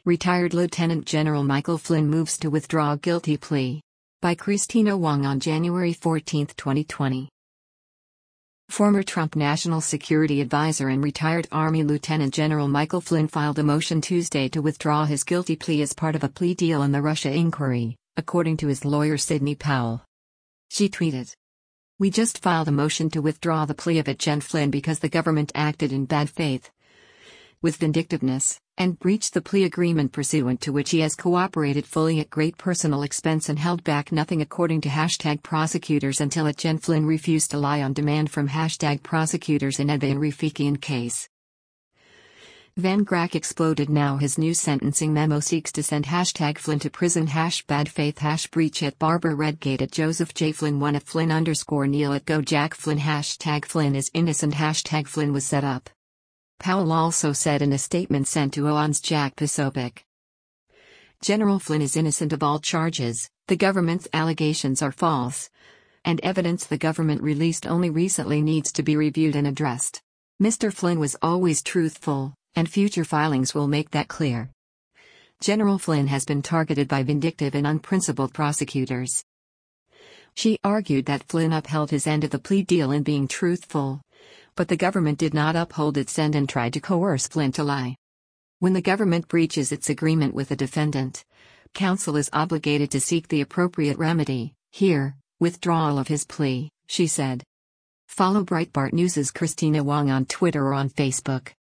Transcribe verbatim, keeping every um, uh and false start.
Retired Lieutenant General Michael Flynn moves to withdraw guilty plea. By Christina Wong on January fourteenth, twenty twenty. Former Trump National Security Advisor and retired Army Lieutenant General Michael Flynn filed a motion Tuesday to withdraw his guilty plea as part of a plea deal in the Russia inquiry, according to his lawyer Sidney Powell. She tweeted, "We just filed a motion to withdraw the plea of Gen Flynn because the government acted in bad faith, with vindictiveness, and breached the plea agreement pursuant to which he has cooperated fully at great personal expense and held back nothing, according to hashtag prosecutors, until Gen Flynn refused to lie on demand from hashtag prosecutors in Evan Rafikian case." Van Grack exploded. Now his new sentencing memo seeks to send hashtag Flynn to prison hash bad faith hash breach at Barbara Redgate at Joseph J. Flynn one at Flynn underscore Neil at Go Jack Flynn hashtag Flynn is innocent hashtag Flynn was set up. Powell also said in a statement sent to O A N's Jack Posobiec, "General Flynn is innocent of all charges, the government's allegations are false, and evidence the government released only recently needs to be reviewed and addressed. Mister Flynn was always truthful, and future filings will make that clear. General Flynn has been targeted by vindictive and unprincipled prosecutors." She argued that Flynn upheld his end of the plea deal in being truthful, but the government did not uphold its end and tried to coerce Flynn to lie. When the government breaches its agreement with a defendant, counsel is obligated to seek the appropriate remedy, here, withdrawal of his plea, she said. Follow Breitbart News' Christina Wong on Twitter or on Facebook.